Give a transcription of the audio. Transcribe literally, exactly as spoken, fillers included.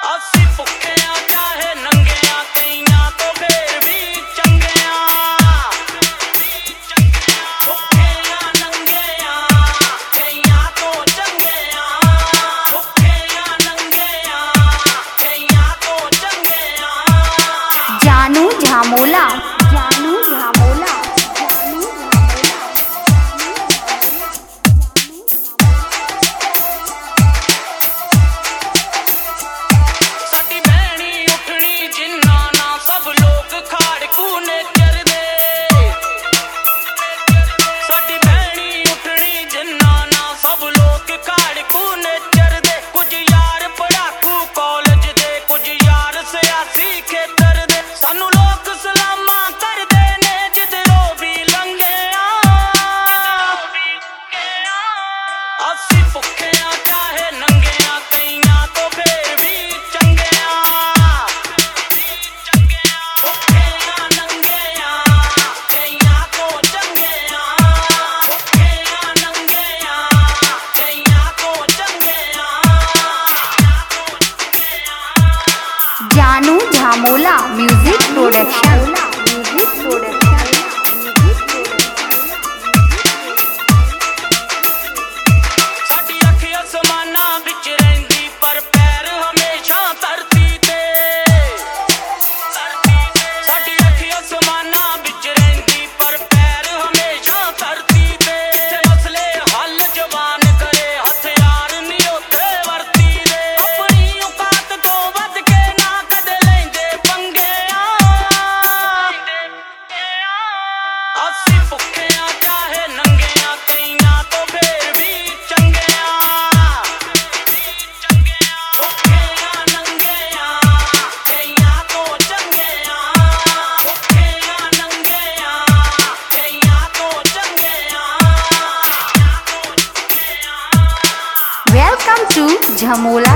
ਅਸੀਂ ਭੁੱਖਿਆਂ ਚਾਹੇ ਨੰਗਿਆਂ ਕਈਆਂ ਤੋਂ ਫੇਰ ਵੀ ਚੰਗਿਆਂ ਭੁੱਖਿਆਂ ਨੰਗਿਆਂ ਕਈਆਂ ਤੋਂ ਚੰਗਿਆਂ ਭੁੱਖਿਆਂ ਨੰਗਿਆਂ ਕਈਆਂ ਤੋਂ ਚੰਗਿਆਂ जानू झामोला जानू झामोला ਸਾਡੀ ਬਹਿਣੀ ਉੱਠਣੀ ਜਿੰਨਾ ਨਾ ਸਭ ਲੋਕ ਖਾੜਕੂ ਨੇ ਚਰਦੇ ਸਾਡੀ ਬਹਿਣੀ ਉੱਠਣੀ ਜਿੰਨਾ ਨਾ ਸਭ ਲੋਕ ਖਾੜਕੂ ਨੇ ਚਰਦੇ ਕੁਝ ਯਾਰ ਪੜਾਕੂ ਕਾਲਜ ਦੇ ਕੁਝ ਯਾਰ ਸਿਆਸੀ ਖੇਤਰ ਦੇ ਸਾਨੂੰ ਲੋਕ ਸਲਾਮਾਂ ਕਰਦੇ ਨੇ ਜਿੱਧਰੋਂ ਵੀ ਲੰਘਿਆ ਅਸੀਂ ਭੁੱਖਿਆਂ ਚਾਹੇ ਨੰਗਿਆਂ ਕਈਆਂ ਤੋਂ ਫੇਰ ਵੀ ਚੰਗਿਆਂ ਭੁੱਖਿਆਂ ਨੰਗਿਆਂ ਕਈਆਂ ਤੋਂ ਚੰਗਿਆਂ ਭੁੱਖਿਆਂ ਨੰਗਿਆਂ ਕਈਆਂ ਤੋਂ ਚੰਗਿਆਂ जानू झामोला म्यूजिक प्रोडक्शन म्यूजिक प्रोडक्शन ਸਾਡੀ ਅੱਖ ਅਸਮਾਨਾਂ ਵਿੱਚ ਰਹਿੰਦੀ ਪਰ ਪੈਰ ਹਮੇਸ਼ਾ ਧਰਤੀ ਤੇ ਸਾਡੀ ਅੱਖ ਅਸਮਾਨਾਂ ਵਿੱਚ ਰਹਿੰਦੀ ਪਰ ਪੈਰ ਹਮੇਸ਼ਾ ਧਰਤੀ ਤੇ ਕਿੱਥੇ ਮਸਲੇ ਹੱਲ ਜਵਾਨ ਕਰੇ ਹਥਿਆਰ ਨਹੀਂ ਉੱਥੇ ਵਰਤੀ ਦੇ ਆਪਣੀ ਔਕਾਤ ਤੋਂ ਵੱਧ ਕੇ ਨਾ ਕਦੇ ਲੈਂਦੇ ਪੰਗਿਆਂ ਅਸੀਂ ਭੁੱਖਿਆਂ ਚਾਹੇ ਨੰਗਿਆਂ ਕਈਆਂ ਤੋਂ ਫੇਰ ਵੀ ਚੰਗਿਆਂ ਭੁੱਖਿਆਂ ਨੰਗਿਆਂ ਕਈਆਂ ਤੋਂ ਚੰਗਿਆਂ ਭੁੱਖਿਆਂ ਨੰਗਿਆਂ ਕਈਆਂ ਤੋਂ ਚੰਗਿਆਂ वेलकम टू झमोला